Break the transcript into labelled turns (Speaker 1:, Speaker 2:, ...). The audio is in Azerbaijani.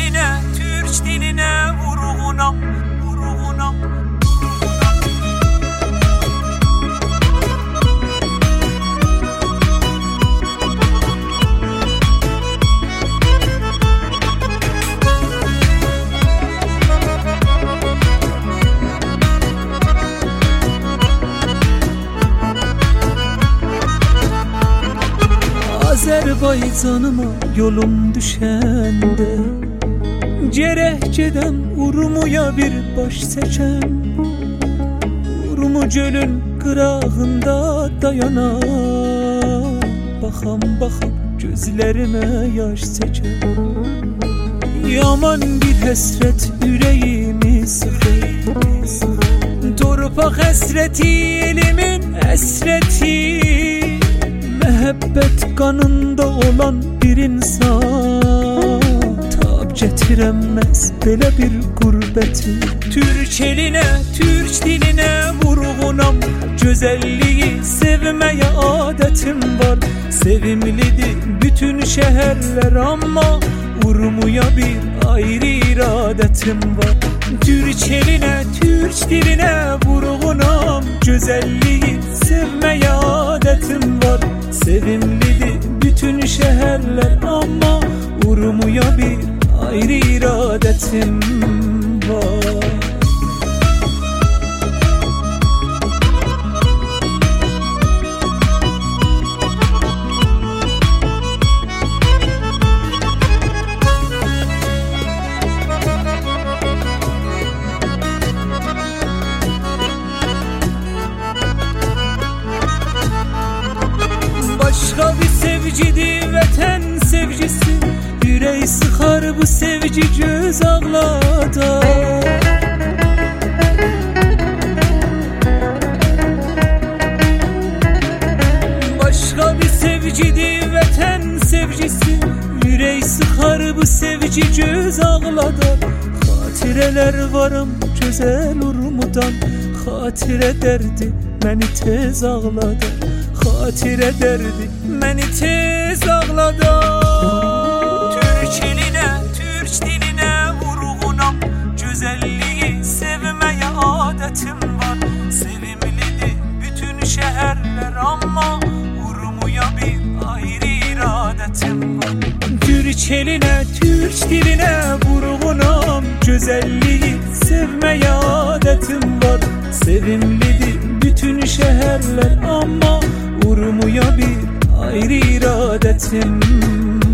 Speaker 1: eline, Türk diline vurgunam, vurgunam.
Speaker 2: Azerbaycanıma yolum düşende, Cerehceden Urmu'ya bir baş seçem. Urmu gölün qırağında dayanar, Baxam baxam gözlerime yaş seçem. Yaman bir həsrət ürəyimi sıxır, Torpaq həsrəti elimin əsrəti. Məhəbbət qanında olan bir insan tab gətirəməz belə bir qürbəti. Türk elinə, Türk dilinə vurğunam, gözəlliyi sevməyə adətim var. Sevimlidir bütün şəhərlər, amma Urmuya bir ayrı iradətim var. Türk elinə, Türk dilinə vurğunam, gözəlliyi sevməyə adətim var. Sevimlidir bütün şehirler, ama Urmu'ya bir ayrı iradetim var. Başka bir sevgidir vətən sevgisi, Yürək sıxar bu sevgi göz ağladar. Başka bir sevgidir vətən sevgisi, Yürək sıxar bu sevgi göz ağladar. Xatirələr varam gözəl Urmudan, Xatirə dərdi məni tez ağladar. Xatirə dərdi məni tez ağladar. Türk elinə, Türk dilinə vurğunam, gözəlliyi sevməyə adətim var. Sevimlidir bütün şəhərlər, amma Urmuya bir ayrı iradətim var. Türk elinə, Türk dilinə vurğunam, gözəlliyi sevməyə adətim var. Sevimlidir bütün şəhərlər, amma Urmuya bir ayrı iradetim